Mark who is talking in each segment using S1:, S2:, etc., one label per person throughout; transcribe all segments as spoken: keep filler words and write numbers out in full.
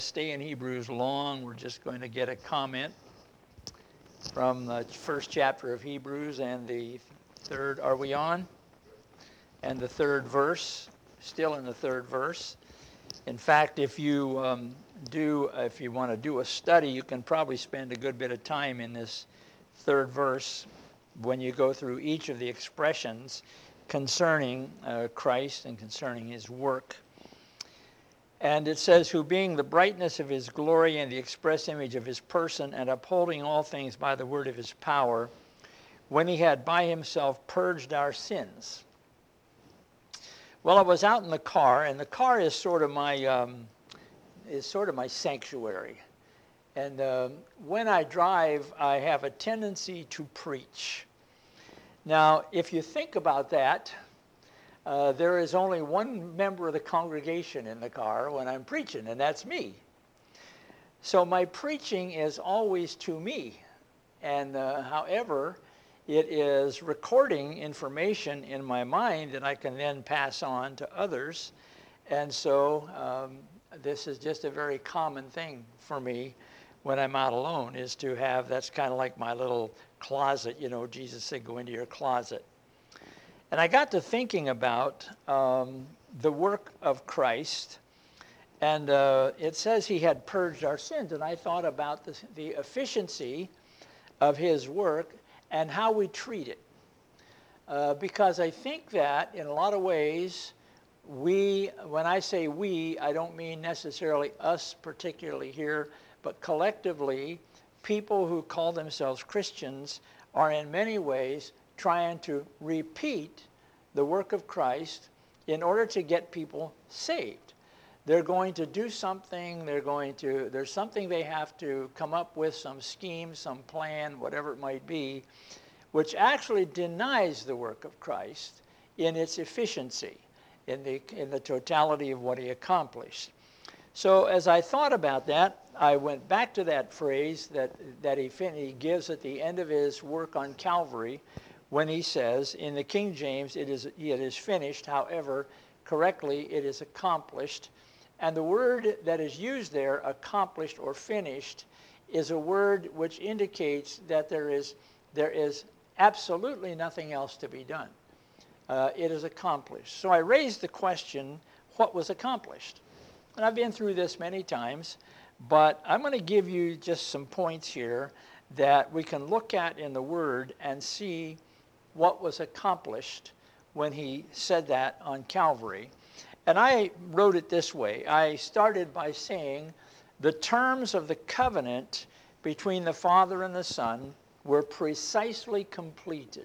S1: Stay in Hebrews long. We're just going to get a comment from the first chapter of Hebrews and the third. Are we on? And the third verse, still in the third verse. In fact, if you um, do, if you want to do a study, you can probably spend a good bit of time in this third verse when you go through each of the expressions concerning uh, Christ and concerning his work. And it says, who being the brightness of his glory and the express image of his person, and upholding all things by the word of his power, when he had by himself purged our sins. Well, I was out in the car, and the car is sort of my um, is sort of my sanctuary. And um, when I drive, I have a tendency to preach. Now, if you think about that, Uh, there is only one member of the congregation in the car when I'm preaching, and that's me. So my preaching is always to me. And uh, however, it is recording information in my mind that I can then pass on to others. And so um, this is just a very common thing for me when I'm out alone, is to have, that's kind of like my little closet. You know, Jesus said, go into your closet. And I got to thinking about um, the work of Christ, and uh, it says he had purged our sins, and I thought about the, the efficiency of his work and how we treat it. Uh, because I think that in a lot of ways, we, when I say we, I don't mean necessarily us particularly here, but collectively, people who call themselves Christians are in many ways trying to repeat the work of Christ in order to get people saved. They're going to do something, they're going to, there's something they have to come up with, some scheme, some plan, whatever it might be, which actually denies the work of Christ in its efficiency, in the, in the totality of what he accomplished. So as I thought about that, I went back to that phrase that, that he, he gives at the end of his work on Calvary, when he says, in the King James, it is, it is finished. However, correctly, it is accomplished. And the word that is used there, accomplished or finished, is a word which indicates that there is, there is absolutely nothing else to be done. Uh, it is accomplished. So I raised the question, what was accomplished? And I've been through this many times, but I'm going to give you just some points here that we can look at in the Word and see what was accomplished when he said that on Calvary. And I wrote it this way. I started by saying the terms of the covenant between the Father and the Son were precisely completed.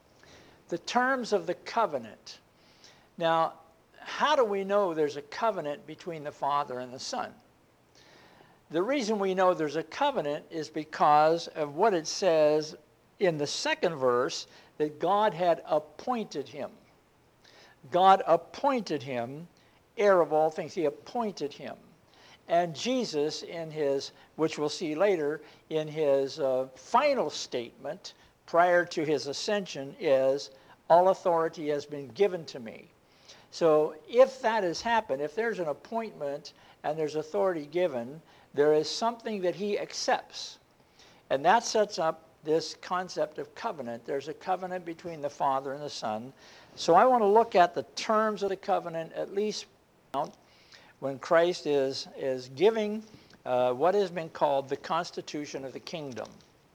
S1: The terms of the covenant. Now, how do we know there's a covenant between the Father and the Son? The reason we know there's a covenant is because of what it says in the second verse, that God had appointed him. God appointed him heir of all things. He appointed him. And Jesus, in his, which we'll see later, in his uh, final statement prior to his ascension is, all authority has been given to me. So if that has happened, if there's an appointment and there's authority given, there is something that he accepts. And that sets up this concept of covenant. There's a covenant between the Father and the Son. So I want to look at the terms of the covenant, at least when Christ is, is giving uh, what has been called the constitution of the kingdom.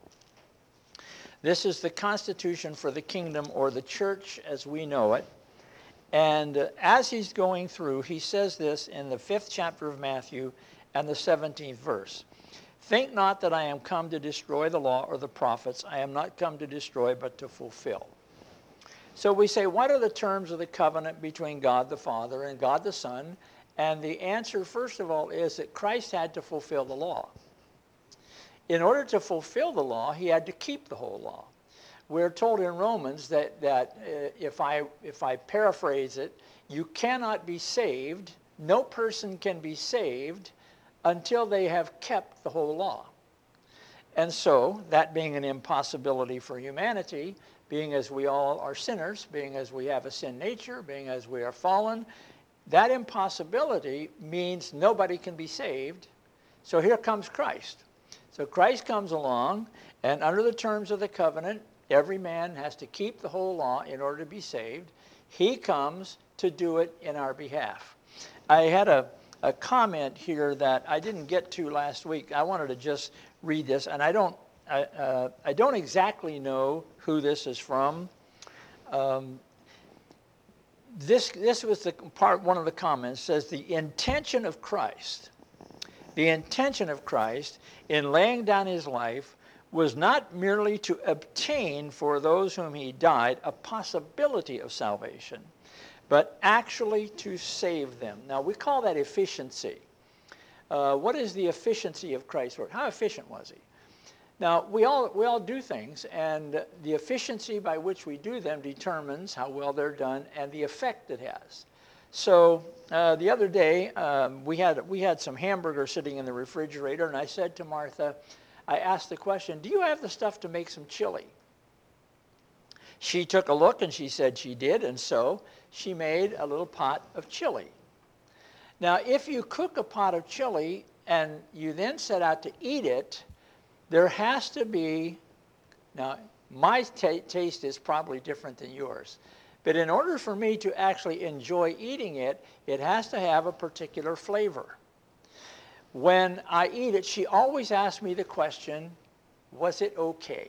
S1: This is the constitution for the kingdom, or the church as we know it. And uh, as he's going through, he says this in the fifth chapter of Matthew and the seventeenth verse. Think not that I am come to destroy the law or the prophets. I am not come to destroy, but to fulfill. So we say, what are the terms of the covenant between God the Father and God the Son? And the answer, first of all, is that Christ had to fulfill the law. In order to fulfill the law, he had to keep the whole law. We're told in Romans that, that uh, if I, if I paraphrase it, you cannot be saved, no person can be saved until they have kept the whole law. And so, that being an impossibility for humanity, being as we all are sinners, being as we have a sin nature, being as we are fallen, that impossibility means nobody can be saved So here comes Christ. So Christ comes along, and under the terms of the covenant, every man has to keep the whole law in order to be saved. He comes to do it in our behalf. I had a, a comment here that I didn't get to last week. I wanted to just read this, and I don't, I, uh, I don't exactly know who this is from. Um, this, this was the part, one of the comments says, the intention of Christ, the intention of Christ in laying down his life was not merely to obtain for those whom he died a possibility of salvation, but actually to save them. Now, we call that efficiency. Uh, what is the efficiency of Christ's work? How efficient was he? Now, we all, we all do things, and the efficiency by which we do them determines how well they're done and the effect it has. So uh, the other day, um, we had, we had some hamburger sitting in the refrigerator, and I said to Martha, I asked the question, do you have the stuff to make some chili? She took a look and she said she did, and so she made a little pot of chili. Now, if you cook a pot of chili and you then set out to eat it, there has to be, now my t- taste is probably different than yours, but in order for me to actually enjoy eating it, it has to have a particular flavor. When I eat it, she always asks me the question, was it okay?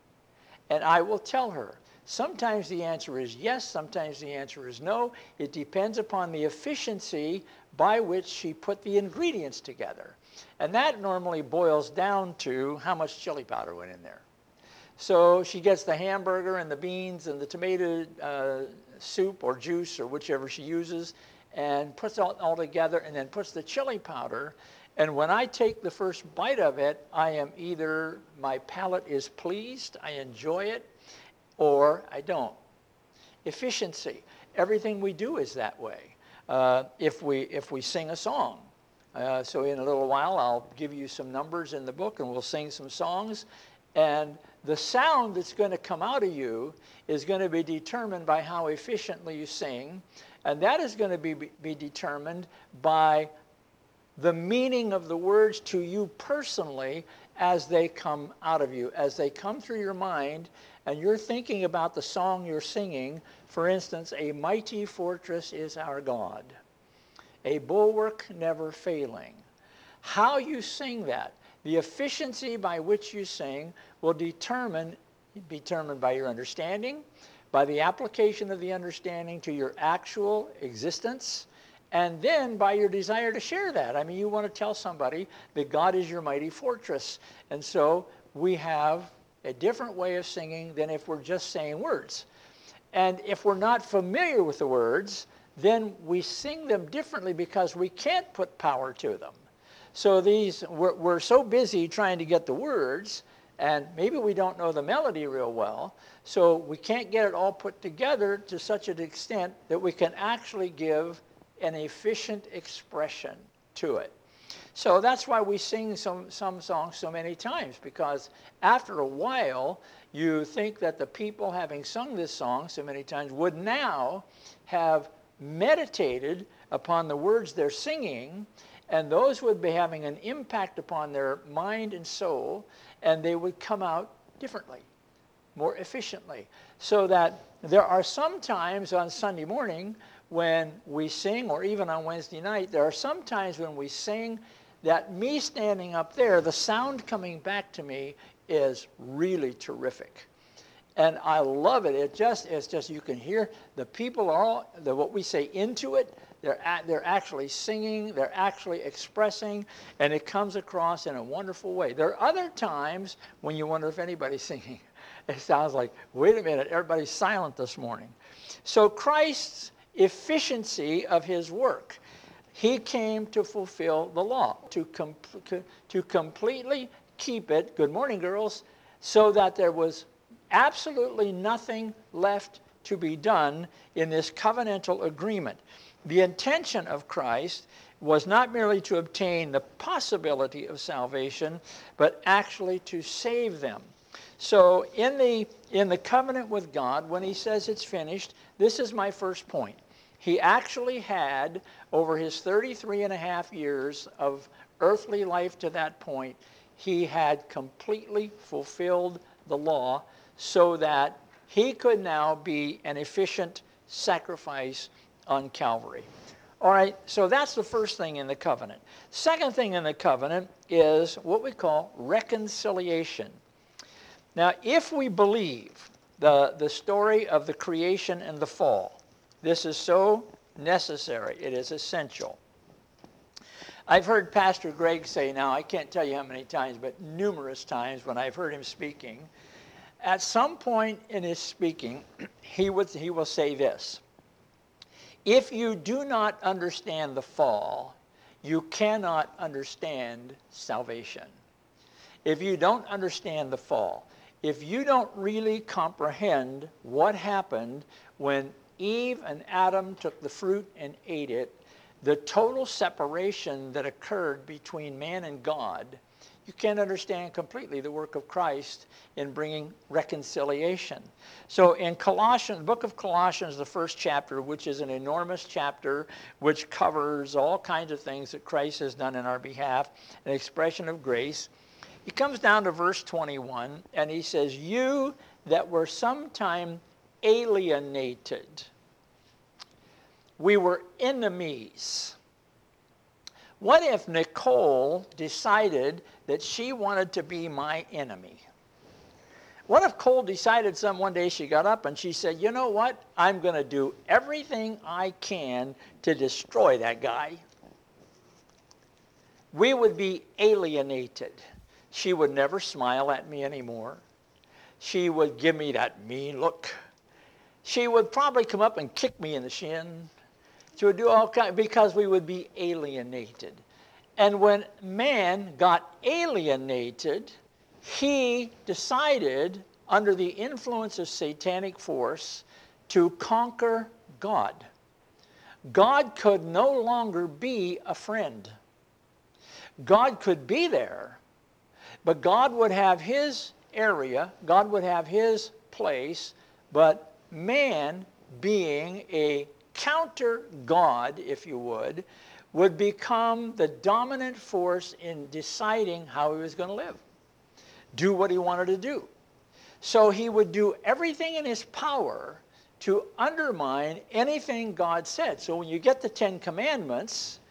S1: And I will tell her. Sometimes the answer is yes, sometimes the answer is no. It depends upon the efficiency by which she put the ingredients together. And that normally boils down to how much chili powder went in there. So she gets the hamburger and the beans and the tomato uh, soup or juice or whichever she uses and puts it all, all together and then puts the chili powder. And when I take the first bite of it, I am either, my palate is pleased, I enjoy it, or I don't. Efficiency. Everything we do is that way. Uh, if we, if we sing a song, uh, so in a little while I'll give you some numbers in the book and we'll sing some songs, and the sound that's going to come out of you is going to be determined by how efficiently you sing, and that is going to be, be determined by the meaning of the words to you personally as they come out of you, as they come through your mind, and you're thinking about the song you're singing. For instance, a mighty fortress is our God, a bulwark never failing. How you sing that, the efficiency by which you sing will determine, be determined by your understanding, by the application of the understanding to your actual existence, and then by your desire to share that. I mean, you want to tell somebody that God is your mighty fortress. And so we have a different way of singing than if we're just saying words. And if we're not familiar with the words, then we sing them differently because we can't put power to them. So these, we're, we're so busy trying to get the words, and maybe we don't know the melody real well, so we can't get it all put together to such an extent that we can actually give an efficient expression to it. So that's why we sing some, some songs so many times, because after a while, you think that the people having sung this song so many times would now have meditated upon the words they're singing, and those would be having an impact upon their mind and soul, and they would come out differently, more efficiently. So that there are some times on Sunday morning when we sing, or even on Wednesday night, there are some times when we sing that me standing up there, the sound coming back to me is really terrific. And I love it. It just, it's just, you can hear the people are all, the, what we say, into it. They're, at, they're actually singing, they're actually expressing, and it comes across in a wonderful way. There are other times when you wonder if anybody's singing. It sounds like, wait a minute, everybody's silent this morning. So Christ's efficiency of his work, he came to fulfill the law, to, com- to completely keep it, good morning girls, so that there was absolutely nothing left to be done in this covenantal agreement. The intention of Christ was not merely to obtain the possibility of salvation, but actually to save them. So in the, in the covenant with God, when he says it's finished, this is my first point. He actually had, over his thirty-three and a half years of earthly life to that point, he had completely fulfilled the law so that he could now be an efficient sacrifice on Calvary. All right, so that's the first thing in the covenant. Second thing in the covenant is what we call reconciliation. Now, if we believe the, the story of the creation and the fall, this is so necessary. It is essential. I've heard Pastor Greg say now, I can't tell you how many times, but numerous times when I've heard him speaking, at some point in his speaking, he, would, he will say this: if you do not understand the fall, you cannot understand salvation. If you don't understand the fall, if you don't really comprehend what happened when Eve and Adam took the fruit and ate it, the total separation that occurred between man and God, you can't understand completely the work of Christ in bringing reconciliation. So in Colossians, the book of Colossians, the first chapter, which is an enormous chapter, which covers all kinds of things that Christ has done in our behalf, an expression of grace, he comes down to verse twenty-one, and he says, you that were sometime alienated, we were enemies. What if Nicole decided that she wanted to be my enemy? What if Cole decided some one day she got up and she said, you know what, I'm going to do everything I can to destroy that guy? We would be alienated. She would never smile at me anymore. She would give me that mean look. She would probably come up and kick me in the shin. She would do all kinds, because we would be alienated. And when man got alienated, he decided, under the influence of satanic force, to conquer God. God could no longer be a friend. God could be there, but God would have his area, God would have his place, but man, being a counter God, if you would, would become the dominant force in deciding how he was going to live, do what he wanted to do. So he would do everything in his power to undermine anything God said. So when you get the Ten Commandments,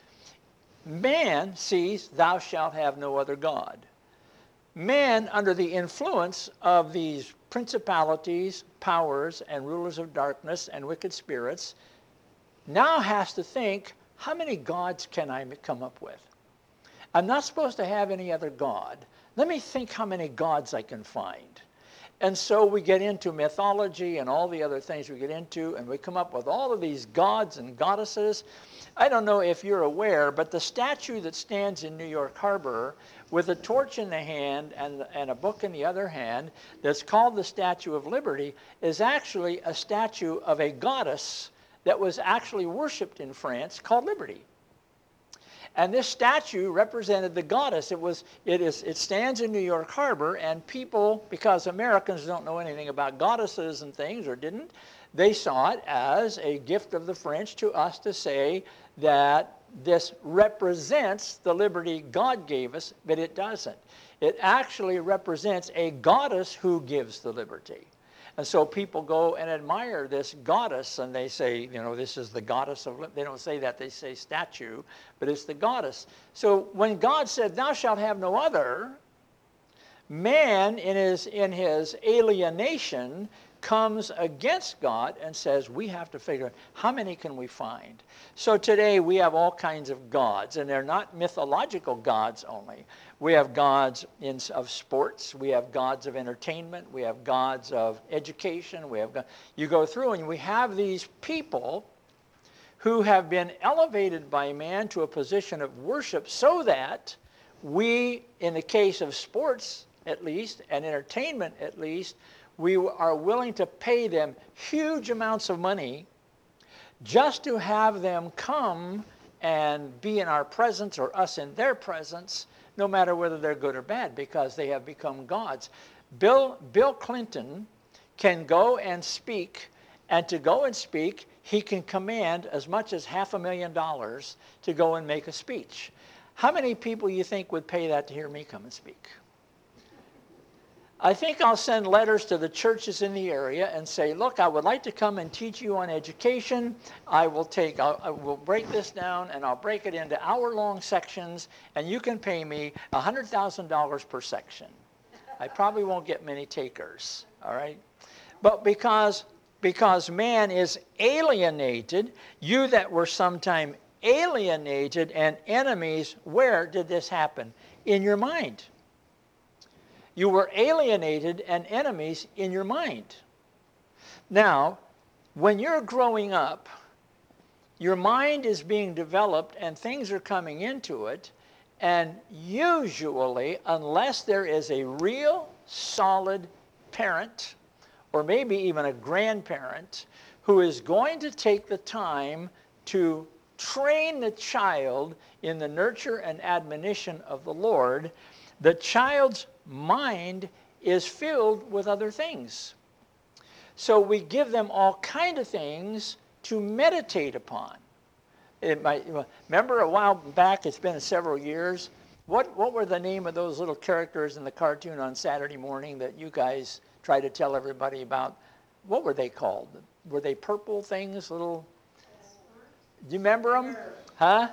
S1: man sees, thou shalt have no other God. Man, under the influence of these principalities, powers, and rulers of darkness and wicked spirits, now has to think, how many gods can I come up with? I'm not supposed to have any other god. Let me think how many gods I can find. And so we get into mythology and all the other things we get into, and we come up with all of these gods and goddesses. I don't know if you're aware, but the statue that stands in New York Harbor with a torch in the hand and, and a book in the other hand, that's called the Statue of Liberty, is actually a statue of a goddess that was actually worshipped in France called Liberty. And this statue represented the goddess. It was, it is, it stands in New York Harbor, and people, because Americans don't know anything about goddesses and things, or didn't, they saw it as a gift of the French to us to say that this represents the liberty God gave us, but it doesn't. It actually represents a goddess who gives the liberty. And so people go and admire this goddess, and they say, you know, this is the goddess of liberty. They don't say that, they say statue, but it's the goddess. So when God said, thou shalt have no other, man in his, in his alienation comes against God and says, we have to figure out how many can we find. So today we have all kinds of gods, and they're not mythological gods only. We have gods in, of sports, we have gods of entertainment, we have gods of education, we have, you go through and we have these people who have been elevated by man to a position of worship so that we, in the case of sports at least, and entertainment at least, we are willing to pay them huge amounts of money just to have them come and be in our presence or us in their presence, no matter whether they're good or bad, because they have become gods. Bill, Bill Clinton can go and speak, and to go and speak, he can command as much as half a million dollars to go and make a speech. How many people you think would pay that to hear me come and speak? I think I'll send letters to the churches in the area and say, look, I would like to come and teach you on education. I will take, I'll, I will break this down and I'll break it into hour-long sections, and you can pay me one hundred thousand dollars per section. I probably won't get many takers, all right? But because, because man is alienated, you that were sometime alienated and enemies, where did this happen? In your mind. You were alienated and enemies in your mind. Now, when you're growing up, your mind is being developed and things are coming into it, and usually, unless there is a real solid parent, or maybe even a grandparent, who is going to take the time to train the child in the nurture and admonition of the Lord, the child's mind is filled with other things. So we give them all kind of things to meditate upon. It might, remember a while back, it's been several years, what, what were the name of those little characters in the cartoon on Saturday morning that you guys try to tell everybody about? What were they called? Were they purple things, little? Do you remember them? Smurf. Huh?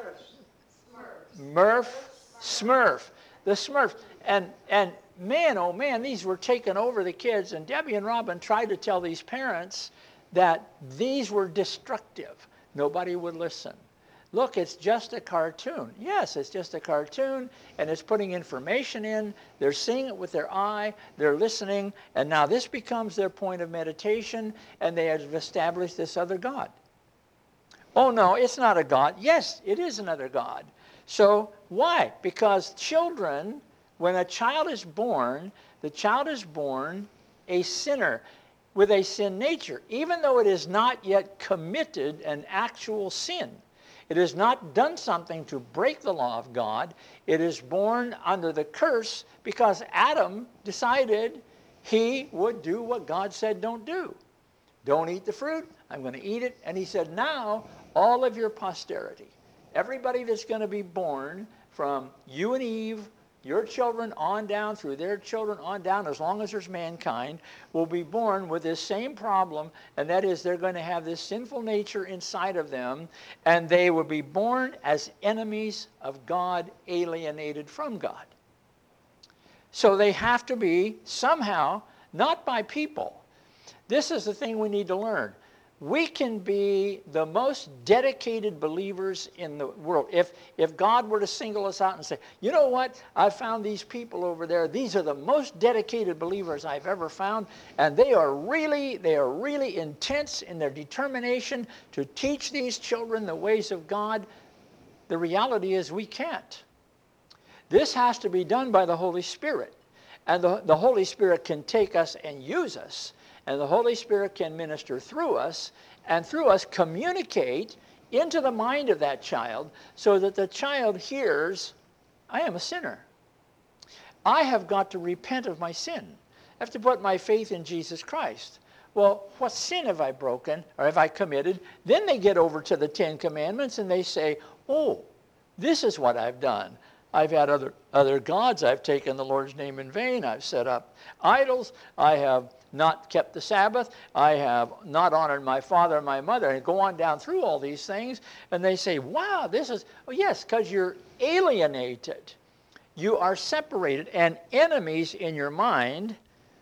S1: Smurf. Murph. Smurf. The Smurfs. And, and man, oh man, these were taking over the kids. And Debbie and Robin tried to tell these parents that these were destructive. Nobody would listen. Look, it's just a cartoon. Yes, it's just a cartoon, and it's putting information in. They're seeing it with their eye. They're listening. And now this becomes their point of meditation, and they have established this other God. Oh, no, it's not a God. Yes, it is another God. So why? Because children, when a child is born, the child is born a sinner with a sin nature, even though it is not yet committed an actual sin. It has not done something to break the law of God. It is born under the curse because Adam decided he would do what God said don't do. Don't eat the fruit. I'm going to eat it. And he said, now all of your posterity, everybody that's going to be born from you and Eve, your children on down through their children on down, as long as there's mankind, will be born with this same problem, and that is they're going to have this sinful nature inside of them, and they will be born as enemies of God, alienated from God. So they have to be somehow, not by people. This is the thing we need to learn. We can be the most dedicated believers in the world. If, if God were to single us out and say, you know what, I found these people over there. These are the most dedicated believers I've ever found. And they are really, they are really intense in their determination to teach these children the ways of God. The reality is we can't. This has to be done by the Holy Spirit. And the, the Holy Spirit can take us and use us. And the Holy Spirit can minister through us, and through us communicate into the mind of that child so that the child hears, I am a sinner. I have got to repent of my sin. I have to put my faith in Jesus Christ. Well, what sin have I broken or have I committed? Then they get over to the Ten Commandments and they say, oh, this is what I've done. I've had other, other gods. I've taken the Lord's name in vain. I've set up idols. I have not kept the Sabbath. I have not honored my father and my mother. And go on down through all these things. And they say, wow, this is, oh yes, because you're alienated. You are separated and enemies in your mind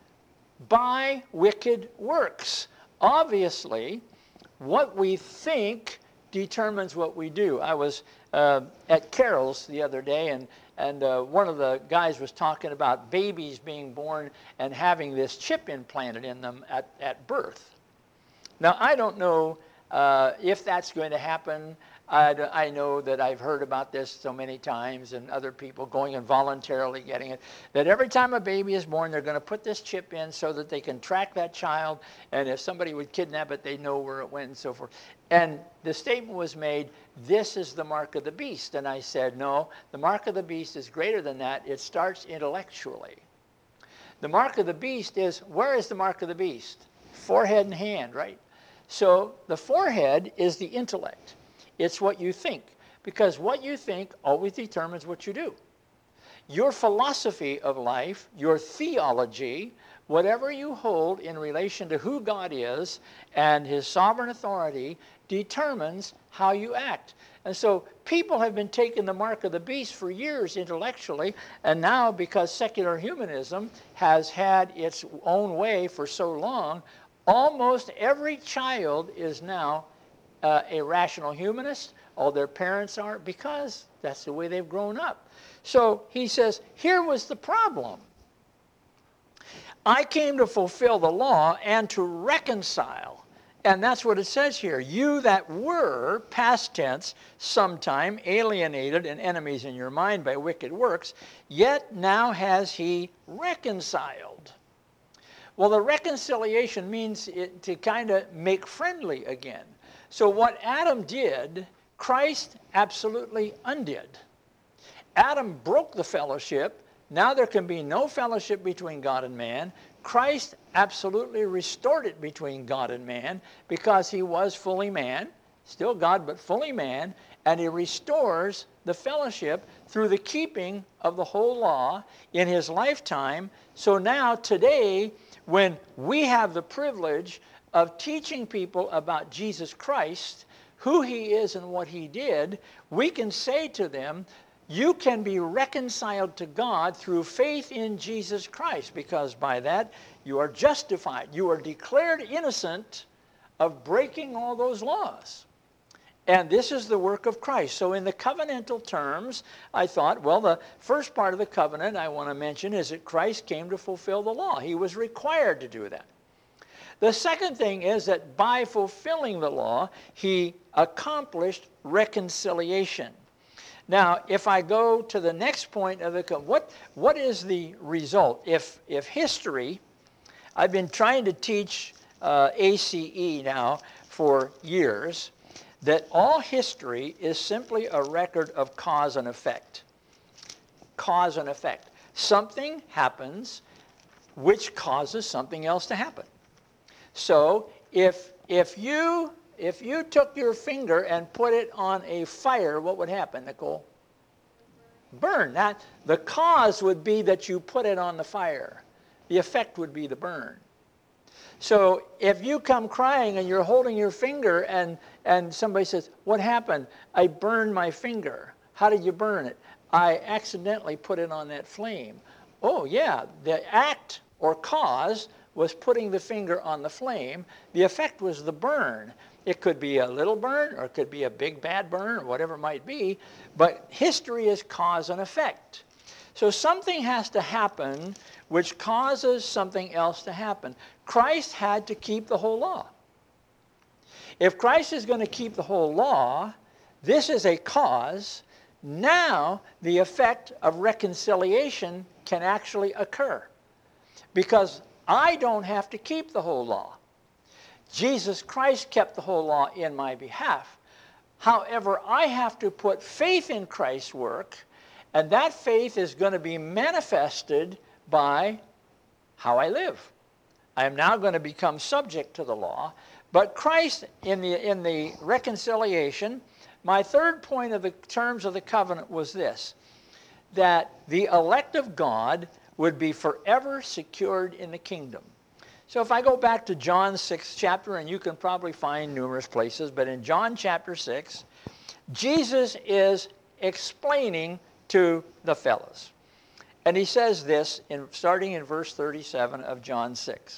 S1: by wicked works. Obviously, what we think determines what we do. I was uh, at Carol's the other day, and, and uh, one of the guys was talking about babies being born and having this chip implanted in them at, at birth. Now, I don't know uh, if that's going to happen. I, I know that I've heard about this so many times, and other people going and voluntarily getting it, that every time a baby is born, they're going to put this chip in so that they can track that child, and if somebody would kidnap it, they know where it went and so forth. And the statement was made, this is the mark of the beast. And I said, no, the mark of the beast is greater than that. It starts intellectually. The mark of the beast is, where is the mark of the beast? Forehead and hand, right? So the forehead is the intellect. It's what you think. Because what you think always determines what you do. Your philosophy of life, your theology, whatever you hold in relation to who God is and his sovereign authority determines how you act. And so people have been taking the mark of the beast for years intellectually, and now because secular humanism has had its own way for so long, almost every child is now uh, a rational humanist. All their parents are, because that's the way they've grown up. So he says, here was the problem. I came to fulfill the law and to reconcile. And that's what it says here. You that were, past tense, sometime alienated and enemies in your mind by wicked works, yet now has he reconciled. Well, the reconciliation means it, to kind of make friendly again. So what Adam did, Christ absolutely undid. Adam broke the fellowship. Now there can be no fellowship between God and man. Christ absolutely restored it between God and man because he was fully man, still God, but fully man, and he restores the fellowship through the keeping of the whole law in his lifetime. So now, today, when we have the privilege of teaching people about Jesus Christ, who he is and what he did, we can say to them, you can be reconciled to God through faith in Jesus Christ, because by that you are justified. You are declared innocent of breaking all those laws. And this is the work of Christ. So in the covenantal terms, I thought, well, the first part of the covenant I want to mention is that Christ came to fulfill the law. He was required to do that. The second thing is that by fulfilling the law, he accomplished reconciliation. Now, if I go to the next point of the, what, what is the result? If, if history, I've been trying to teach uh, A C E now for years, that all history is simply a record of cause and effect. Cause and effect. Something happens which causes something else to happen. So if, if, you, if you took your finger and put it on a fire, what would happen, Nicole? Burn. That, the cause would be that you put it on the fire. The effect would be the burn. So if you come crying and you're holding your finger and, and somebody says, what happened? I burned my finger. How did you burn it? I accidentally put it on that flame. Oh yeah, the act or cause was putting the finger on the flame. The effect was the burn. It could be a little burn or it could be a big bad burn or whatever it might be, but history is cause and effect. So something has to happen which causes something else to happen. Christ had to keep the whole law. If Christ is going to keep the whole law, this is a cause. Now the effect of reconciliation can actually occur, because I don't have to keep the whole law. Jesus Christ kept the whole law in my behalf. However, I have to put faith in Christ's work, and that faith is going to be manifested by how I live. I am now going to become subject to the law. But Christ, in the, in the reconciliation, my third point of the terms of the covenant was this, that the elect of God would be forever secured in the kingdom. So if I go back to John sixth chapter, and you can probably find numerous places, but in John chapter six, Jesus is explaining to the fellows. And he says this, in, starting in verse thirty-seven of John six.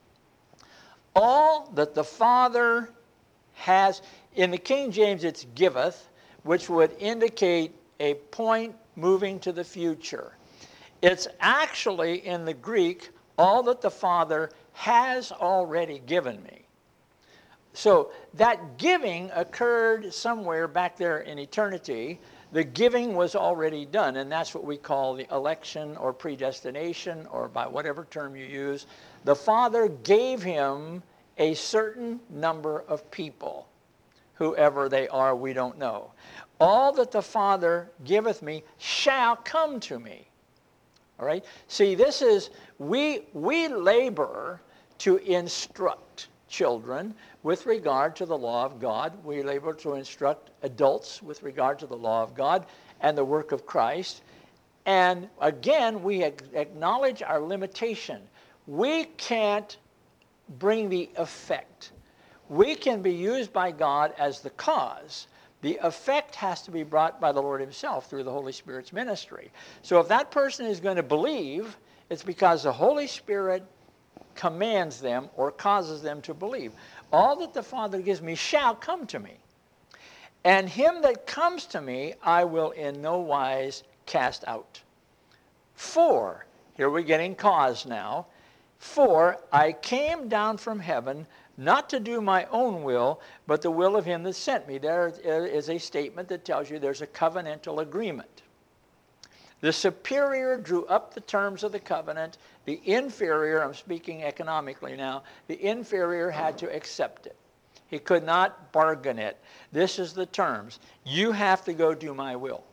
S1: All that the Father has, in the King James it's giveth, which would indicate a point moving to the future. It's actually, in the Greek, all that the Father has already given me. So that giving occurred somewhere back there in eternity. The giving was already done, and that's what we call the election or predestination, or by whatever term you use. The Father gave him a certain number of people. Whoever they are, we don't know. All that the Father giveth me shall come to me. All right? See, this is, we, we labor to instruct children with regard to the law of God. We're able to instruct adults with regard to the law of God and the work of Christ. And again, we acknowledge our limitation. We can't bring the effect. We can be used by God as the cause. The effect has to be brought by the Lord himself through the Holy Spirit's ministry. So if that person is going to believe, it's because the Holy Spirit commands them or causes them to believe. All that the Father gives me shall come to me. And him that comes to me, I will in no wise cast out. For, here we're getting cause now, for I came down from heaven not to do my own will, but the will of him that sent me. There is a statement that tells you there's a covenantal agreement. The superior drew up the terms of the covenant. The inferior, I'm speaking economically now, the inferior had to accept it. He could not bargain it. This is the terms. You have to go do my will.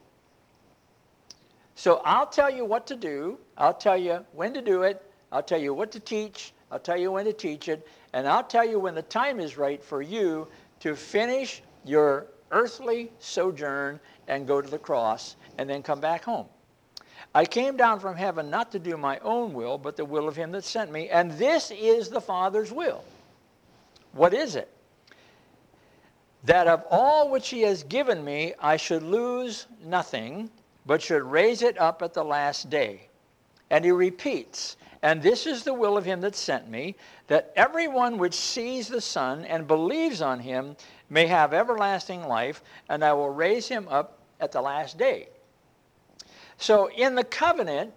S1: So I'll tell you what to do. I'll tell you when to do it. I'll tell you what to teach. I'll tell you when to teach it. And I'll tell you when the time is right for you to finish your earthly sojourn and go to the cross and then come back home. I came down from heaven not to do my own will, but the will of him that sent me. And this is the Father's will. What is it? That of all which he has given me, I should lose nothing, but should raise it up at the last day. And he repeats, and this is the will of him that sent me, that everyone which sees the Son and believes on him may have everlasting life, and I will raise him up at the last day. So in the covenant,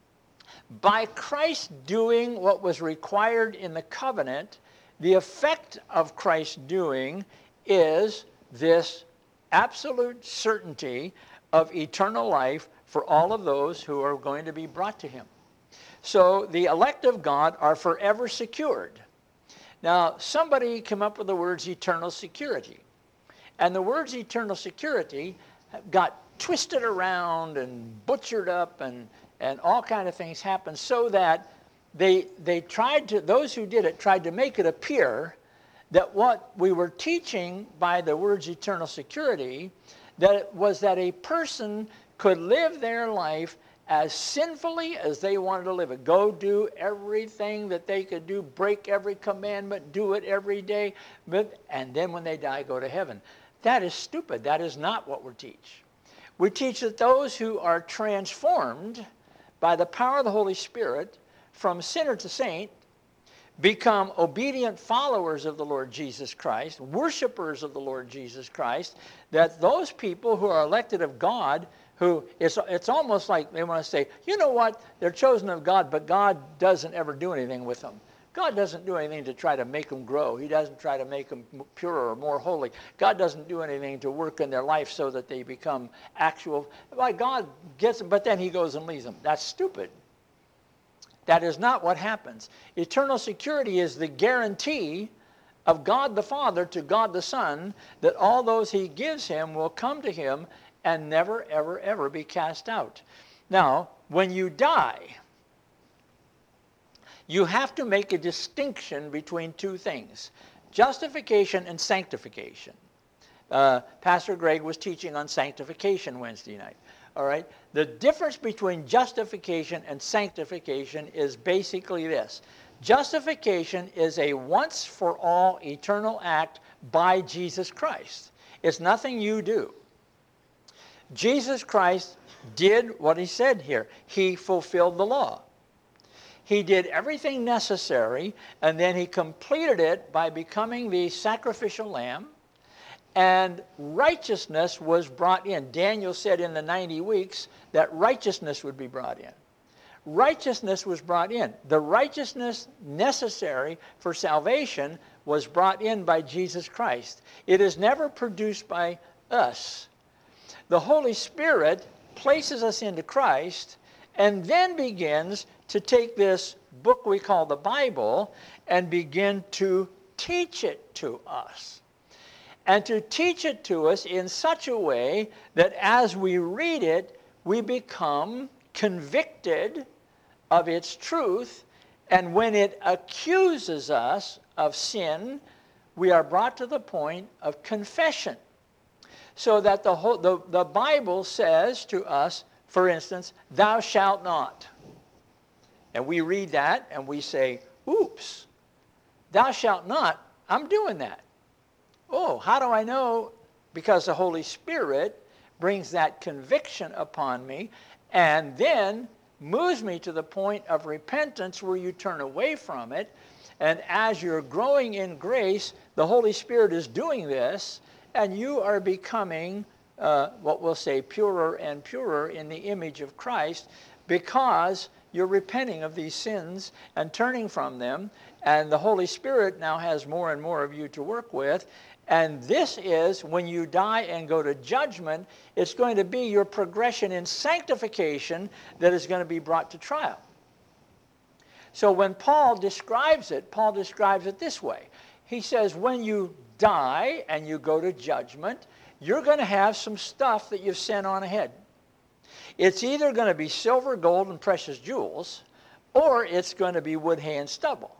S1: by Christ doing what was required in the covenant, the effect of Christ doing is this absolute certainty of eternal life for all of those who are going to be brought to him. So the elect of God are forever secured. Now, somebody came up with the words eternal security. And the words eternal security got twisted around and butchered up, and, and all kind of things happened, so that they, they tried to, those who did it tried to make it appear that what we were teaching by the words eternal security, that it was that a person could live their life as sinfully as they wanted to live it. Go do everything that they could do, break every commandment, do it every day, but, and then when they die, go to heaven. That is stupid. That is not what we teach. We teach that those who are transformed by the power of the Holy Spirit from sinner to saint become obedient followers of the Lord Jesus Christ, worshipers of the Lord Jesus Christ, that those people who are elected of God, who it's, it's almost like they want to say, you know what, they're chosen of God, but God doesn't ever do anything with them. God doesn't do anything to try to make them grow. He doesn't try to make them purer or more holy. God doesn't do anything to work in their life so that they become actual. Why, God gets them, but then he goes and leaves them. That's stupid. That is not what happens. Eternal security is the guarantee of God the Father to God the Son that all those he gives him will come to him and never, ever, ever be cast out. Now, when you die, you have to make a distinction between two things, justification and sanctification. Uh, Pastor Greg was teaching on sanctification Wednesday night. All right? The difference between justification and sanctification is basically this. Justification is a once-for-all eternal act by Jesus Christ. It's nothing you do. Jesus Christ did what he said here. He fulfilled the law. He did everything necessary, and then he completed it by becoming the sacrificial lamb, and righteousness was brought in. Daniel said in the ninety weeks that righteousness would be brought in. Righteousness was brought in. The righteousness necessary for salvation was brought in by Jesus Christ. It is never produced by us. The Holy Spirit places us into Christ and then begins to take this book we call the Bible and begin to teach it to us. And to teach it to us in such a way that as we read it, we become convicted of its truth, and when it accuses us of sin, we are brought to the point of confession. So that the, whole, the, the Bible says to us, for instance, thou shalt not. And we read that and we say, oops, thou shalt not, I'm doing that. Oh, how do I know? Because the Holy Spirit brings that conviction upon me and then moves me to the point of repentance where you turn away from it. And as you're growing in grace, the Holy Spirit is doing this, and you are becoming, uh, what we'll say, purer and purer in the image of Christ, because you're repenting of these sins and turning from them, and the Holy Spirit now has more and more of you to work with. And this is, when you die and go to judgment, it's going to be your progression in sanctification that is going to be brought to trial. So when Paul describes it, Paul describes it this way. He says, when you die and you go to judgment, you're going to have some stuff that you've sent on ahead. It's either going to be silver, gold, and precious jewels, or it's going to be wood, hay, and stubble.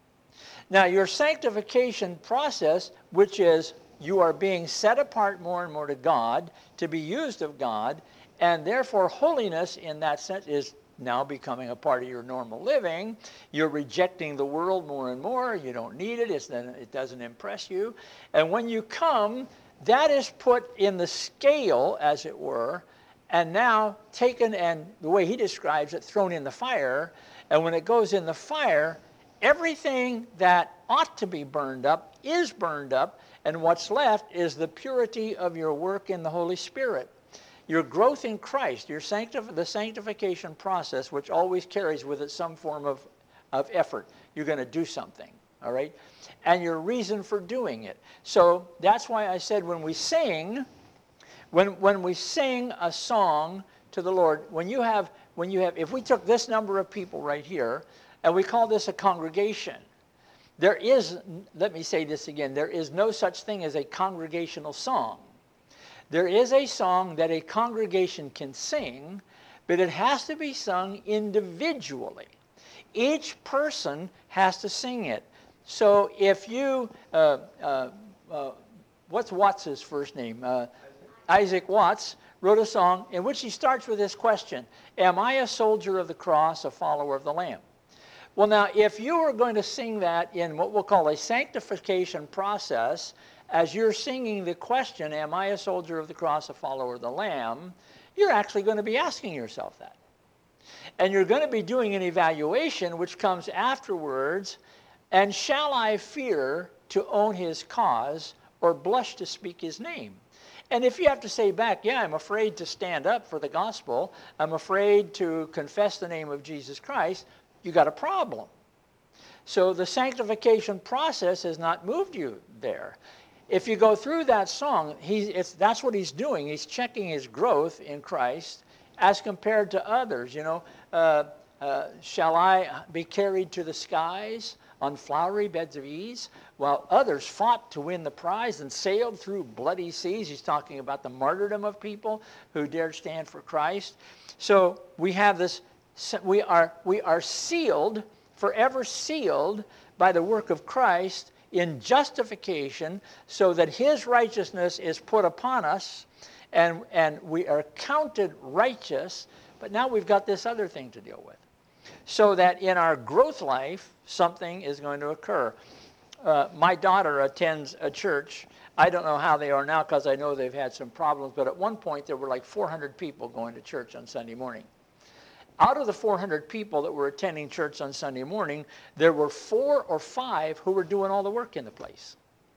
S1: Now, your sanctification process, which is you are being set apart more and more to God, to be used of God, and therefore holiness in that sense is now becoming a part of your normal living. You're rejecting the world more and more. You don't need it. It's, it doesn't impress you. And when you come, that is put in the scale, as it were, and now taken and, the way he describes it, thrown in the fire. And when it goes in the fire, everything that ought to be burned up is burned up, and what's left is the purity of your work in the Holy Spirit. Your growth in Christ, your sanctif- the sanctification process, which always carries with it some form of, of effort. You're going to do something, all right? And your reason for doing it. So that's why I said when we sing, when, when we sing a song to the Lord, when you have, when you have, if we took this number of people right here, and we call this a congregation, there is, let me say this again, there is no such thing as a congregational song. There is a song that a congregation can sing, but it has to be sung individually. Each person has to sing it. So if you, uh, uh, uh, what's Watts' first name? Uh, Isaac Watts wrote a song in which he starts with this question, am I a soldier of the cross, a follower of the Lamb? Well, now, if you are going to sing that in what we'll call a sanctification process, as you're singing the question, am I a soldier of the cross, a follower of the Lamb, you're actually going to be asking yourself that. And you're going to be doing an evaluation which comes afterwards, and shall I fear to own his cause or blush to speak his name? And if you have to say back, yeah, I'm afraid to stand up for the gospel, I'm afraid to confess the name of Jesus Christ, you got a problem. So the sanctification process has not moved you there. If you go through that song, he, it's, that's what he's doing. He's checking his growth in Christ as compared to others. You know, uh, uh, shall I be carried to the skies on flowery beds of ease, while others fought to win the prize and sailed through bloody seas? He's talking about the martyrdom of people who dared stand for Christ. So we have this, we are, we are sealed, forever sealed by the work of Christ in justification, so that his righteousness is put upon us, and, and we are counted righteous. But now we've got this other thing to deal with. So that in our growth life, something is going to occur. Uh, my daughter attends a church. I don't know how they are now because I know they've had some problems, but at one point there were like four hundred people going to church on Sunday morning. Out of the four hundred people that were attending church on Sunday morning, there were four or five who were doing all the work in the place.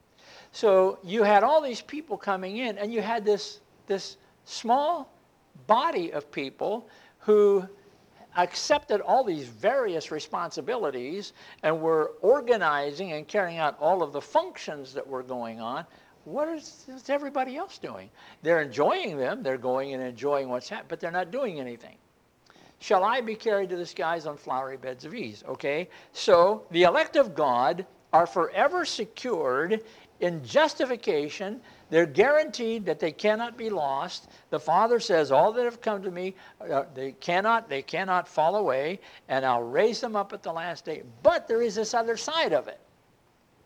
S1: So you had all these people coming in, and you had this, this small body of people who accepted all these various responsibilities and were organizing and carrying out all of the functions that were going on. What is, is everybody else doing? They're enjoying them. They're going and enjoying what's happening, but they're not doing anything. Shall I be carried to the skies on flowery beds of ease? Okay, so the elect of God are forever secured in justification. They're guaranteed that they cannot be lost. The Father says, all that have come to me, uh, they cannot, they cannot fall away, and I'll raise them up at the last day. But there is this other side of it.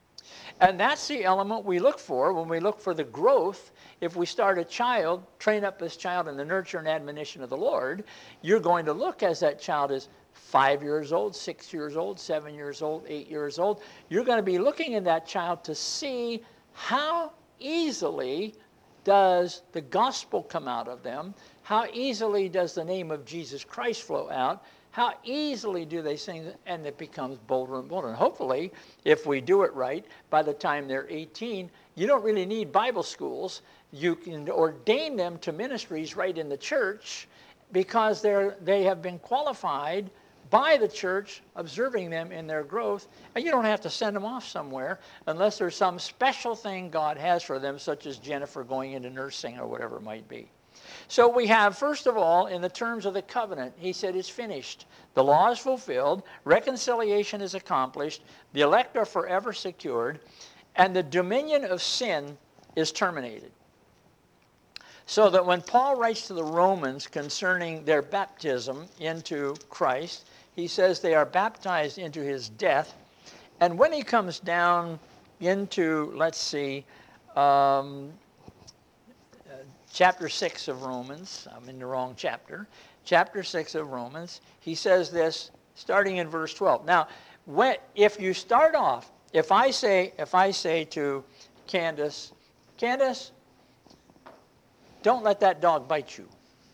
S1: And that's the element we look for when we look for the growth. If we start a child, train up this child in the nurture and admonition of the Lord, you're going to look as that child is five years old, six years old, seven years old, eight years old. You're going to be looking at that child to see how easily does the gospel come out of them, how easily does the name of Jesus Christ flow out, how easily do they sing, and it becomes bolder and bolder. And hopefully, if we do it right, by the time they're eighteen, you don't really need Bible schools. You can ordain them to ministries right in the church because they're, they have been qualified by the church, observing them in their growth. And you don't have to send them off somewhere unless there's some special thing God has for them, such as Jennifer going into nursing or whatever it might be. So we have, first of all, in the terms of the covenant, he said it's finished. The law is fulfilled, reconciliation is accomplished, the elect are forever secured, and the dominion of sin is terminated. So that when Paul writes to the Romans concerning their baptism into Christ, he says they are baptized into his death. And when he comes down into, let's see, um, chapter six of Romans, I'm in the wrong chapter, chapter six of Romans, he says this starting in verse twelve. Now, when, if you start off, if I say, if I say to Candace, Candace, don't let that dog bite you.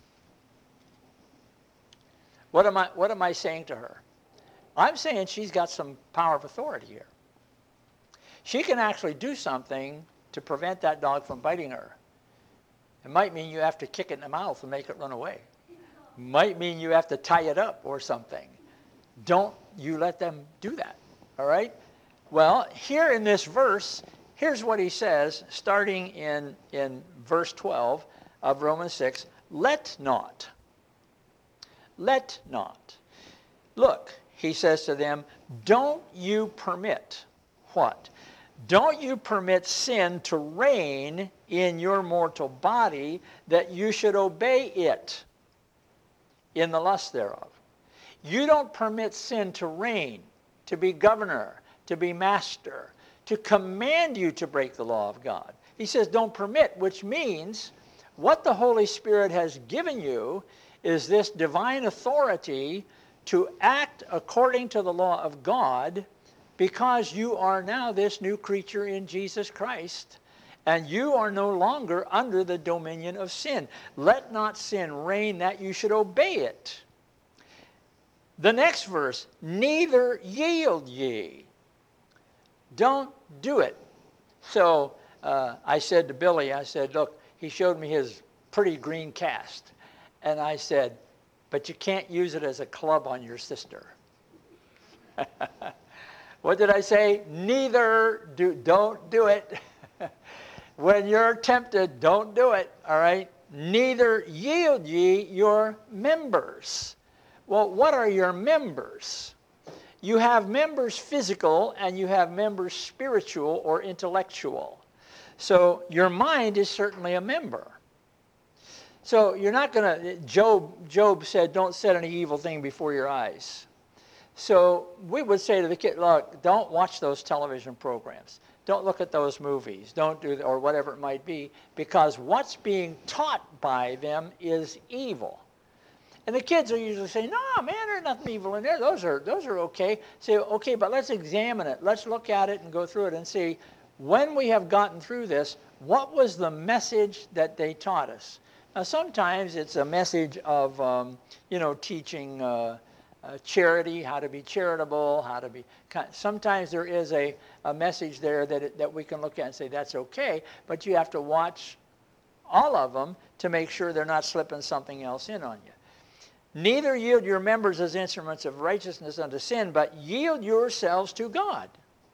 S1: What am I, what am I saying to her? I'm saying she's got some power of authority here. She can actually do something to prevent that dog from biting her. It might mean you have to kick it in the mouth and make it run away. Might mean you have to tie it up or something. Don't you let them do that, all right? Well, here in this verse, here's what he says, starting in, in verse twelve of Romans six, let not, let not. Look, he says to them, don't you permit what? Don't you permit sin to reign in your mortal body, that you should obey it in the lust thereof. You don't permit sin to reign, to be governor, to be master, to command you to break the law of God. He says don't permit, which means what the Holy Spirit has given you is this divine authority to act according to the law of God, because you are now this new creature in Jesus Christ, and you are no longer under the dominion of sin. Let not sin reign, that you should obey it. The next verse, neither yield ye. Don't do it. So uh, I said to Billy, I said, look, he showed me his pretty green cast. And I said, but you can't use it as a club on your sister. What did I say? Neither do, don't do it. When you're tempted, don't do it, all right? Neither yield ye your members. Well, what are your members? You have members physical and you have members spiritual or intellectual. So your mind is certainly a member. So you're not going to, Job, Job said, don't set any evil thing before your eyes. So we would say to the kid, look, don't watch those television programs. Don't look at those movies. Don't do, or whatever it might be, because what's being taught by them is evil. And the kids are usually saying, no, man, there's nothing evil in there. Those are, those are okay. Say, okay, but let's examine it. Let's look at it and go through it and see, when we have gotten through this, what was the message that they taught us? Now, sometimes it's a message of, um, you know, teaching uh, uh, charity, how to be charitable, how to be... Sometimes there is a, a message there that, it, that we can look at and say, that's okay, but you have to watch all of them to make sure they're not slipping something else in on you. Neither yield your members as instruments of righteousness unto sin, but yield yourselves to God.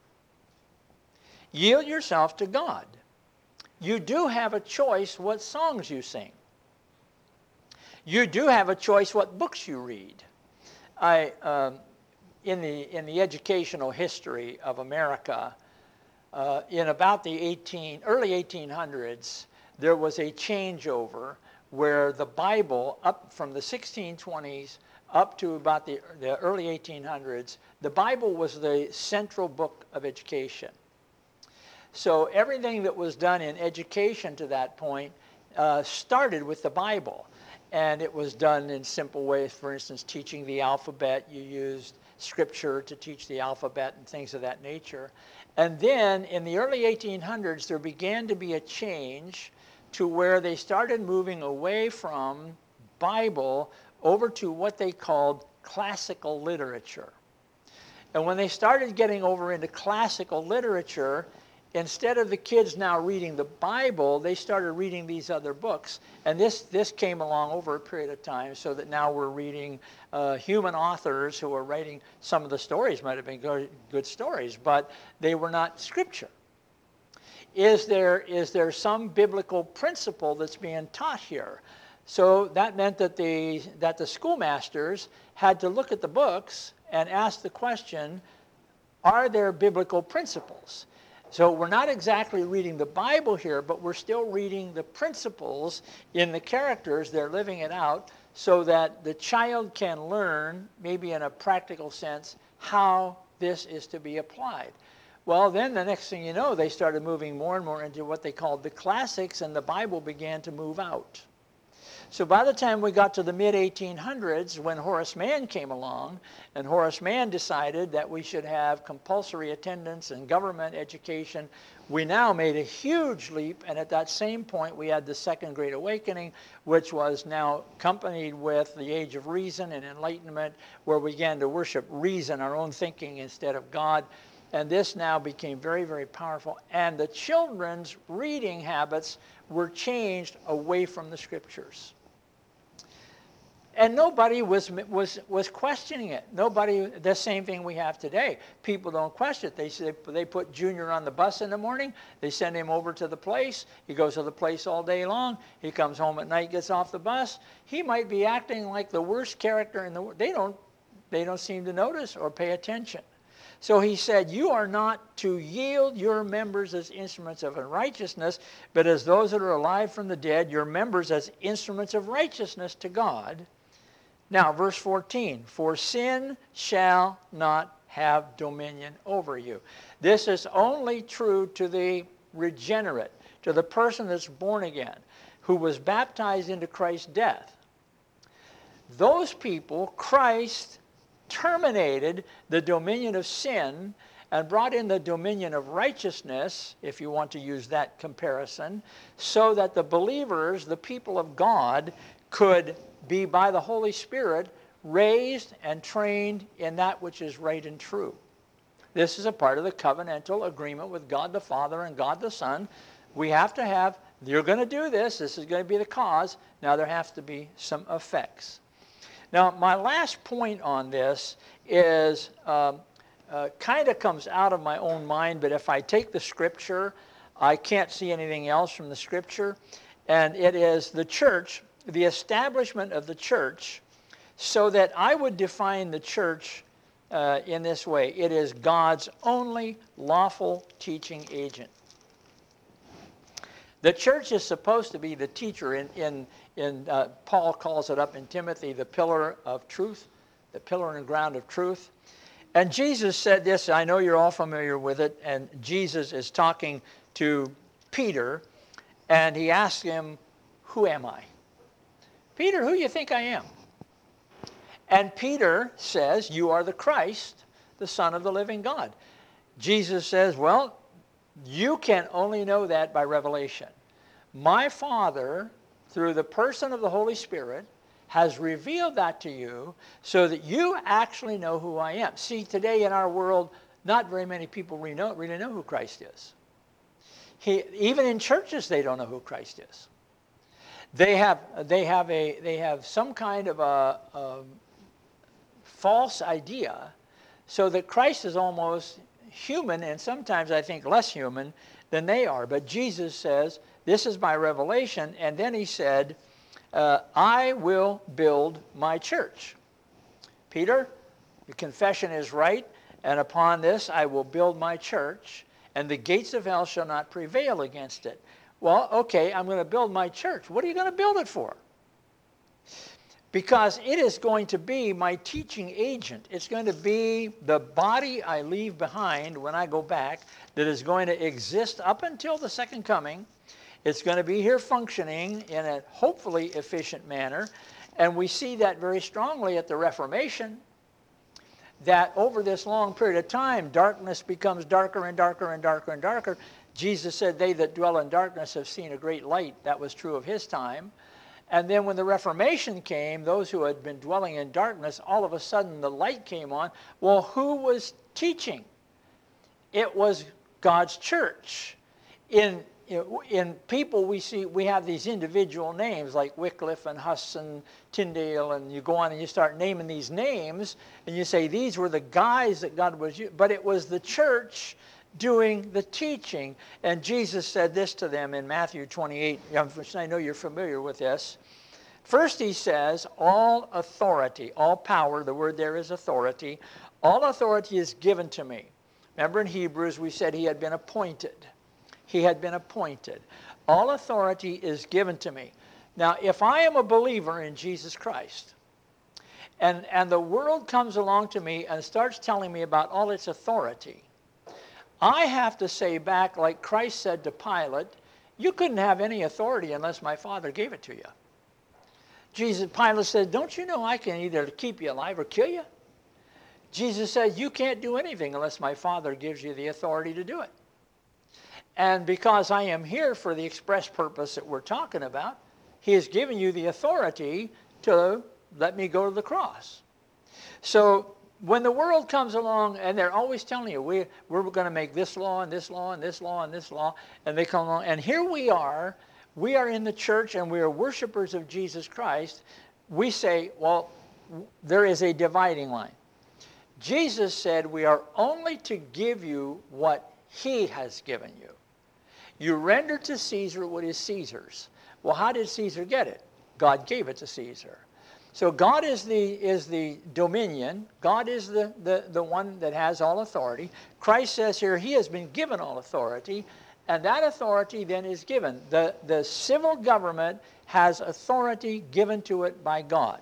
S1: Yield yourself to God. You do have a choice what songs you sing. You do have a choice what books you read. I, um, in the in the educational history of America, uh, in about the eighteen early eighteen hundreds, there was a changeover where the Bible, up from the sixteen twenties up to about the, the early eighteen hundreds, the Bible was the central book of education. So everything that was done in education to that point uh, started with the Bible. And it was done in simple ways. For instance, teaching the alphabet, you used scripture to teach the alphabet and things of that nature. And then in the early eighteen hundreds, there began to be a change to where they started moving away from Bible over to what they called classical literature. And when they started getting over into classical literature, instead of the kids now reading the Bible, they started reading these other books. And this, this came along over a period of time, so that now we're reading uh, human authors who are writing. Some of the stories might have been good, good stories, but they were not scripture. Is there, is there some biblical principle that's being taught here? So that meant that the, that the schoolmasters had to look at the books and ask the question, are there biblical principles? So we're not exactly reading the Bible here, but we're still reading the principles in the characters. They're living it out so that the child can learn, maybe in a practical sense, how this is to be applied. Well, then the next thing you know, they started moving more and more into what they called the classics, and the Bible began to move out. So by the time we got to the mid eighteen hundreds, when Horace Mann came along, and Horace Mann decided that we should have compulsory attendance and government education, we now made a huge leap, and at that same point we had the Second Great Awakening, which was now accompanied with the Age of Reason and Enlightenment, where we began to worship reason, our own thinking, instead of God. And this now became very, very powerful. And the children's reading habits were changed away from the scriptures. And nobody was, was, was questioning it. Nobody, the same thing we have today. People don't question it. They, say, they put Junior on the bus in the morning. They send him over to the place. He goes to the place all day long. He comes home at night, gets off the bus. He might be acting like the worst character in the world. They don't, they don't seem to notice or pay attention. So he said, you are not to yield your members as instruments of unrighteousness, but as those that are alive from the dead, your members as instruments of righteousness to God. Now, verse fourteen, for sin shall not have dominion over you. This is only true to the regenerate, to the person that's born again, who was baptized into Christ's death. Those people, Christ terminated the dominion of sin and brought in the dominion of righteousness, if you want to use that comparison, so that the believers, the people of God, could be by the Holy Spirit raised and trained in that which is right and true. This is a part of the covenantal agreement with God the Father and God the Son. We have to have, you're going to do this, this is going to be the cause. Now there has to be some effects. Now my last point on this is um, uh, kind of comes out of my own mind, but if I take the scripture, I can't see anything else from the scripture. And it is the church, the establishment of the church, so that I would define the church uh, in this way. It is God's only lawful teaching agent. The church is supposed to be the teacher. In, in, in uh, Paul calls it up in Timothy, the pillar of truth, the pillar and ground of truth. And Jesus said this, I know you're all familiar with it, and Jesus is talking to Peter, and he asks him, who am I? Peter, who do you think I am? And Peter says, you are the Christ, the Son of the living God. Jesus says, well, you can only know that by revelation. My Father, through the person of the Holy Spirit, has revealed that to you so that you actually know who I am. See, today in our world, not very many people really know, really know who Christ is. He, even in churches, they don't know who Christ is. They have, they have, a, they have some kind of a, a false idea so that Christ is almost human, and sometimes I think less human than they are. But Jesus says, this is my revelation, and then he said, uh, I will build my church. Peter, your confession is right, and upon this I will build my church, and the gates of hell shall not prevail against it. Well, okay, I'm going to build my church. What are you going to build it for? because it is going to be my teaching agent. It's going to be the body I leave behind when I go back that is going to exist up until the second coming. It's going to be here functioning in a hopefully efficient manner. And we see that very strongly at the Reformation, that over this long period of time, darkness becomes darker and darker and darker and darker. Jesus said, they that dwell in darkness have seen a great light. That was true of his time. And then when the Reformation came, those who had been dwelling in darkness, all of a sudden the light came on. Well, who was teaching? It was God's church. In, in people, we see we have these individual names like Wycliffe and Huss and Tyndale, and you go on and you start naming these names, and you say these were the guys that God was using. But it was the church doing the teaching. And Jesus said this to them in Matthew twenty-eight. I know you're familiar with this. First he says, all authority, all power, the word there is authority, all authority is given to me. Remember in Hebrews we said he had been appointed. He had been appointed. All authority is given to me. Now, if I am a believer in Jesus Christ, and, and the world comes along to me and starts telling me about all its authority, I have to say back, like Christ said to Pilate, you couldn't have any authority unless my Father gave it to you. Jesus, Pilate said, don't you know I can either keep you alive or kill you? Jesus said, you can't do anything unless my Father gives you the authority to do it. And because I am here for the express purpose that we're talking about, he has given you the authority to let me go to the cross. So when the world comes along, and they're always telling you, we, we're going to make this law and this law and this law and this law, and they come along, and here we are, we are in the church and we are worshipers of Jesus Christ. We say, well, there is a dividing line. Jesus said we are only to give you what he has given you. You render to Caesar what is Caesar's. Well, how did Caesar get it? God gave it to Caesar. So God is the, is the dominion. God is the, the, the one that has all authority. Christ says here he has been given all authority, and that authority then is given. The, the civil government has authority given to it by God.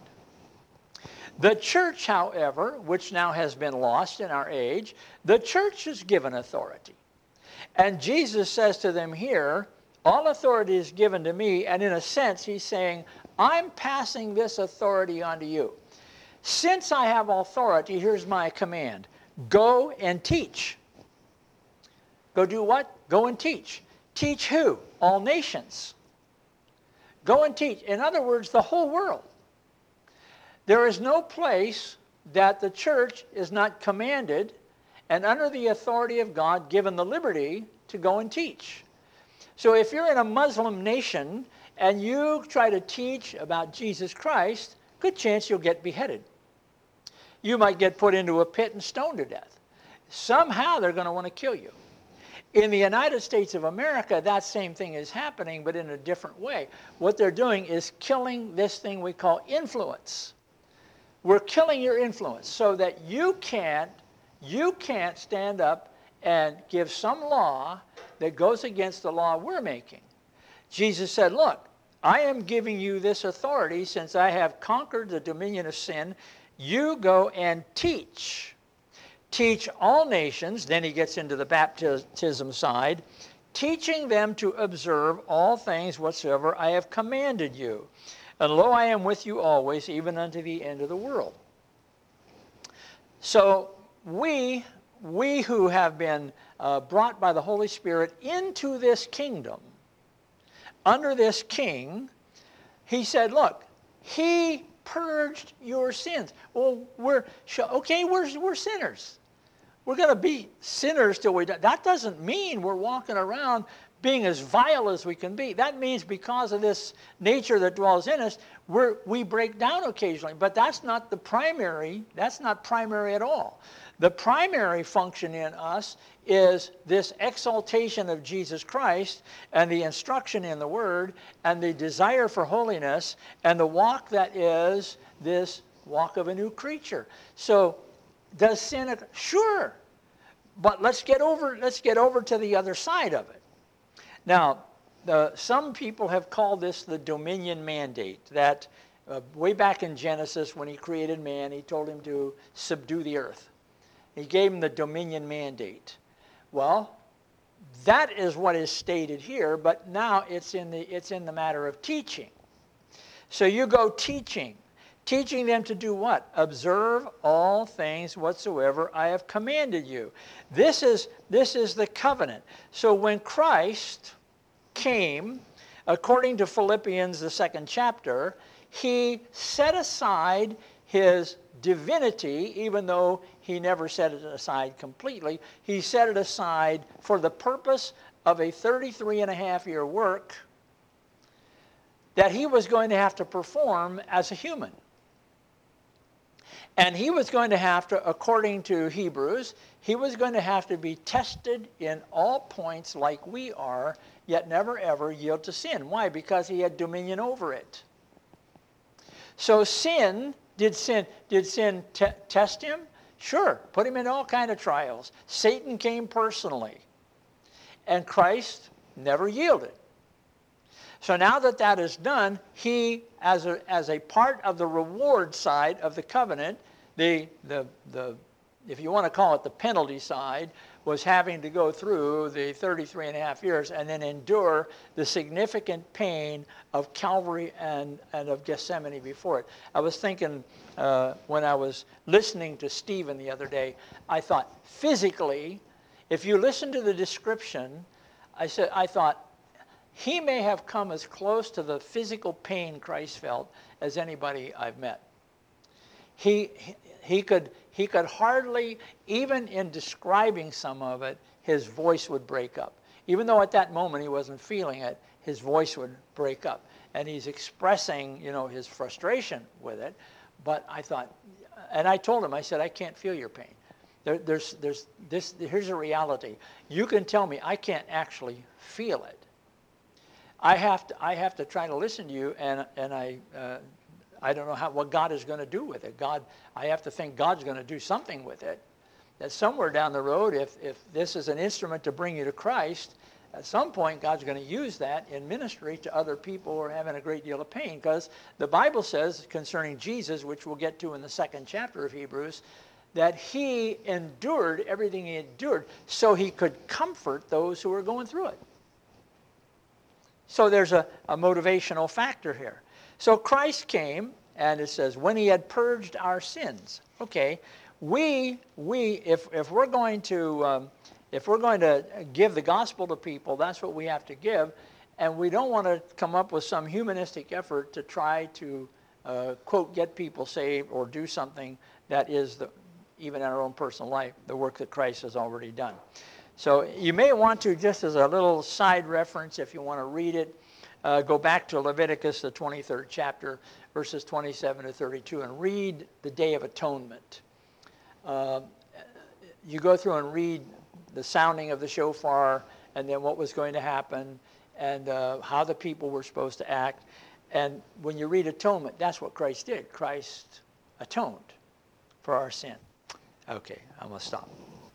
S1: The church, however, which now has been lost in our age, the church is given authority. And Jesus says to them here, all authority is given to me, and in a sense he's saying, I'm passing this authority on to you. Since I have authority, here's my command. Go and teach. Go do what? Go and teach. Teach who? All nations. Go and teach. In other words, the whole world. There is no place that the church is not commanded and under the authority of God given the liberty to go and teach. So if you're in a Muslim nation and you try to teach about Jesus Christ, good chance you'll get beheaded. You might get put into a pit and stoned to death. Somehow they're going to want to kill you. In the United States of America, that same thing is happening, but in a different way. What they're doing is killing this thing we call influence. We're killing your influence so that you can't, you can't stand up and give some law that goes against the law we're making. Jesus said, look, I am giving you this authority since I have conquered the dominion of sin. You go and teach. Teach all nations. Then he gets into the baptism side. Teaching them to observe all things whatsoever I have commanded you. And lo, I am with you always, even unto the end of the world. So we, we who have been uh, brought by the Holy Spirit into this kingdom, under this king, he said, look, he purged your sins. Well, we're, okay, we're, we're sinners. We're going to be sinners till we die. That doesn't mean we're walking around being as vile as we can be. That means because of this nature that dwells in us, we're, we break down occasionally. But that's not the primary, that's not primary at all. The primary function in us is this exaltation of Jesus Christ and the instruction in the Word and the desire for holiness and the walk that is this walk of a new creature. So does sin, sure, but let's get over, let's get over to the other side of it. Now, the, some people have called this the dominion mandate, that uh, way back in Genesis when he created man, he told him to subdue the earth. He gave him the dominion mandate. Well, that is what is stated here, but now it's in the, it's in the matter of teaching. So you go teaching. Teaching them to do what? Observe all things whatsoever I have commanded you. This is, this is the covenant. So when Christ came, according to Philippians, the second chapter, he set aside his divinity, even though he never set it aside completely. He set it aside for the purpose of a thirty-three and a half year work that he was going to have to perform as a human. And he was going to have to, according to Hebrews, he was going to have to be tested in all points like we are, yet never ever yield to sin. Why? Because he had dominion over it. So sin, did sin, did sin te- test him? Sure, put him in all kind of trials. Satan came personally, and Christ never yielded. So now that that is done, he, as a, as a part of the reward side of the covenant, the, the, the, if you want to call it the penalty side, was having to go through the thirty-three and a half years and then endure the significant pain of Calvary and, and of Gethsemane before it. I was thinking uh, when I was listening to Stephen the other day, I thought physically, if you listen to the description, I said, I thought, he may have come as close to the physical pain Christ felt as anybody I've met. He, he, he, could, he could hardly, even in describing some of it, his voice would break up. Even though at that moment he wasn't feeling it, his voice would break up. And he's expressing, you know, his frustration with it. But I thought, and I told him, I said, I can't feel your pain. There, there's, there's this, here's a reality. You can tell me I can't actually feel it. I have to, I have to try to listen to you, and, and I, uh, I don't know how, what God is going to do with it. God, I have to think God's going to do something with it. That somewhere down the road, if, if this is an instrument to bring you to Christ, at some point God's going to use that in ministry to other people who are having a great deal of pain. Because the Bible says concerning Jesus, which we'll get to in the second chapter of Hebrews, that he endured everything he endured so he could comfort those who were going through it. So there's a, a motivational factor here. So Christ came, and it says, when he had purged our sins. Okay, we, we if, if we're going to, um, if we're going to give the gospel to people, that's what we have to give. And we don't want to come up with some humanistic effort to try to, uh, quote, get people saved or do something that is, the, even in our own personal life, the work that Christ has already done. So you may want to, just as a little side reference, if you want to read it, uh, go back to Leviticus, the twenty-third chapter, verses twenty-seven to thirty-two, and read the Day of Atonement. Uh, you go through and read the sounding of the shofar, and then what was going to happen, and uh, how the people were supposed to act. And when you read atonement, that's what Christ did. Christ atoned for our sin. Okay, I'm going to stop.